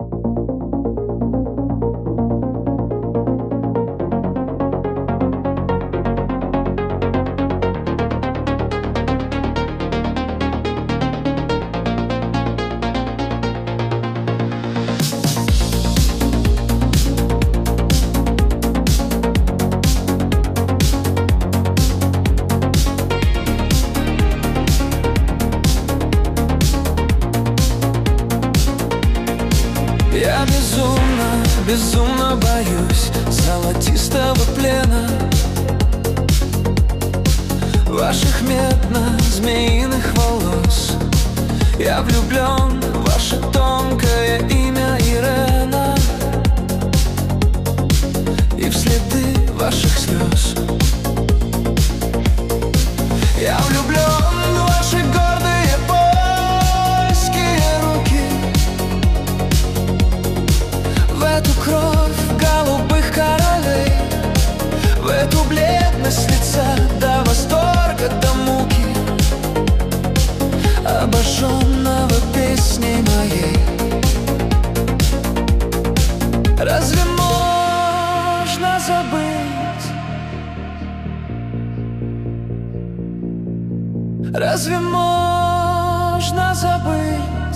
Я безумно, безумно боюсь золотистого плена, ваших медно-змеиных волос. Я влюблен в ваше тонкое имя Ирена и в следы ваших слез. Я влюблен в ваши гордые польские руки, в эту кровь голубых королей, в эту бледность лица до восторга, до муки, обожженного песней моей. Разве можно забыть? Разве можно забыть?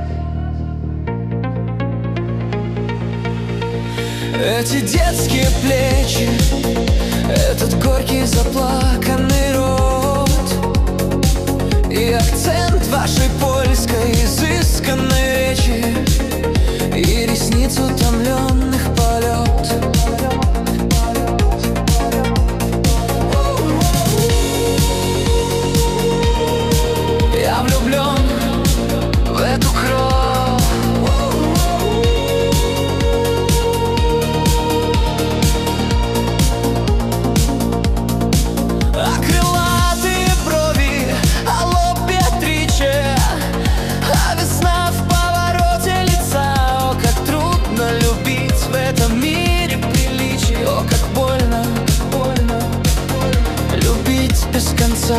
Эти детские плечи, этот горький заплаканный рот и акцент вашей польской изысканной речи и ресниц утомленных полет. Я влюблен в эту кровь, а крылатые брови, а лоб Беатриче, а весна в повороте лица. О, как трудно любить в этом мире приличий, о, как больно, больно любить без конца.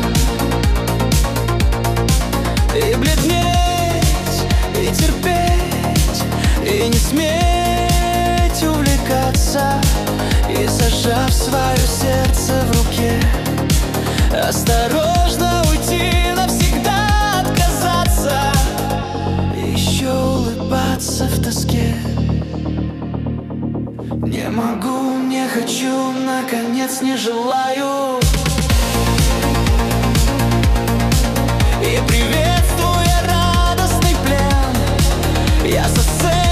И бледнеть, и терпеть, и не сметь увлекаться, и зажав свое сердце в руке, осторожно уйти, навсегда отказаться, и еще улыбаться в тоске. Не могу, не хочу, наконец не желаю. И приветствуя радостный плен, я за сценой